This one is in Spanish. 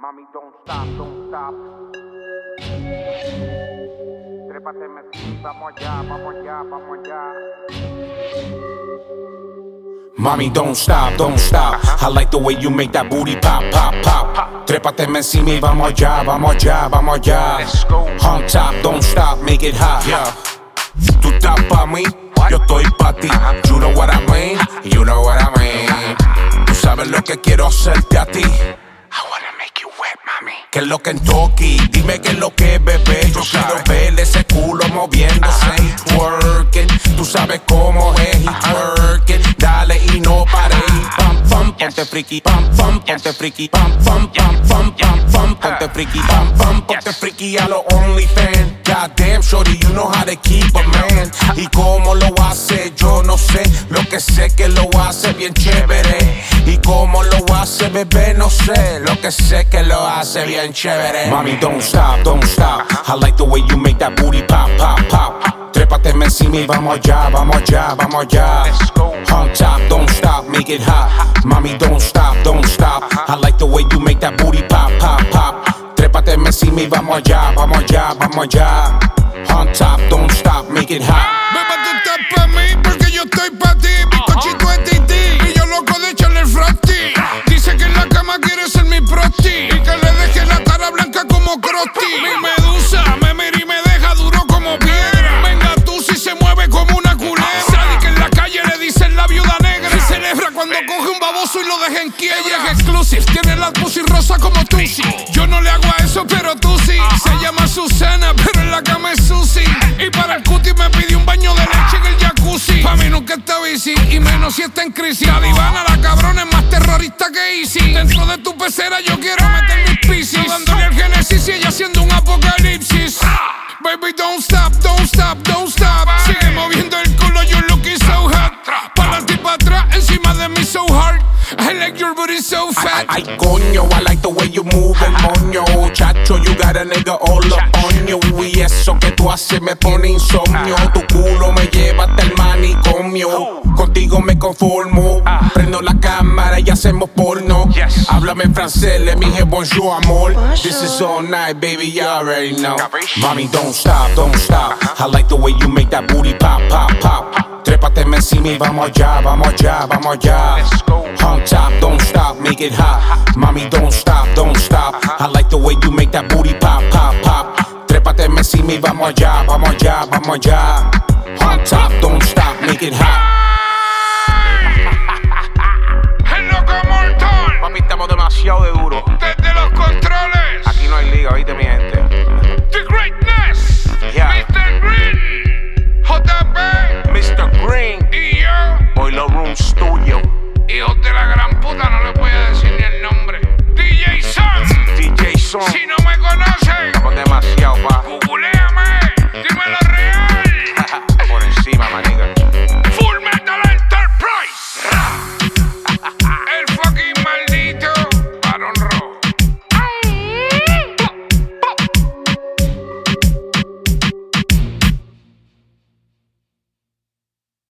Mami, don't stop, don't stop. Trépate, Messi, vamos allá, vamos allá, vamos allá. Mommy, don't stop, don't stop. I like the way you make that booty pop, pop, pop. Trépate encima y vamos allá, vamos allá, vamos allá. Let's go. On top, don't stop, make it hot. Yeah. Tú estás pa' mí, yo estoy pa' ti. You know what I mean, you know what I mean. Tú sabes lo que quiero hacerte a ti. I wanna make you wet, mami. Que es lo que en Toki, dime que es lo que es, bebé. Yo quiero ver ese culo moviéndose y twerking. Tú sabes cómo es y twerking. Dale y no pare y pam, pam, ponte friki, pam, pam, ponte friki, pam, pam, pam, pam, pam, pam, ponte friki, pam, pam, ponte friki a los OnlyFans. Goddamn, shorty, you know how to keep a man. Y cómo lo hace, yo no sé. Lo que sé que lo hace bien chévere. Y cómo lo hace, bebé, no sé. Lo que sé que lo hace bien chévere. Mami, don't stop, don't stop. I like the way you make that booty pop, pop, pop. Trépate encima y vamos allá, vamos allá, vamos allá. Let's go. On top, don't stop, make it hot. Mami, don't stop, don't stop. I like the way you make that booty pop, pop, pop. Trépate encima y vamos allá, vamos allá, vamos allá. On top, don't stop, make it hot. Beba, tú estás pa' mí porque yo estoy pa' ti. Bizcochito de tití y yo loco de echarle el frosty. Dice que en la cama quiere ser mi prosti y que le deje la cara blanca como Krusty. Mi medusa me mira y me deja duro como piedra. Venga tú si se mueve como una culebra. Sabe que en la calle le dicen la viuda negra. Y celebra cuando coge un baboso y lo deja en quiebra. Ella es exclusive, tiene la pussy rosa como Tusi. Yo no le hago a eso, pero tú sí. Se llama Susana, pero en la cama es Susi. Y para el cutie me pidió un baño de leche en el jacuzzi. Pa' mí nunca está bici, y menos si está en crisis. La divana, la cabrona, es más terrorista que Easy. Dentro de tu pecera yo quiero meter mis piscis. Dándole al Génesis y ella haciendo un apocalipsis. Baby, don't stop, don't stop, don't stop. Sigue moviendo el culo, you're looking so hot. Pa'lante y pa' atrás, encima de mí so hard. I like your booty so fat. Ay, coño, I like the way you move el moño. Chacho, you got a nigga all up on you. Y eso que tú haces me pone insomnio. Tu culo me lleva hasta el manicomio. Contigo me conformo. Prendo la cámara y hacemos porno. Yes. Háblame en francés, le dije bonjour, amor. This is all night, baby, you already know. Mami, don't stop, don't stop. I like the way you make that booty pop, pop, pop. Trépate encima y vamos allá, vamos allá, vamos allá. Let's go. On top, don't stop, make it hot. Mami, don't stop, don't stop. I like the way you make that booty pop, pop, pop. Trépate encima y vamos allá, vamos allá, vamos allá. On top, don't stop, make it hot. El loco mortal, Papi, estamos demasiado de duro. desde los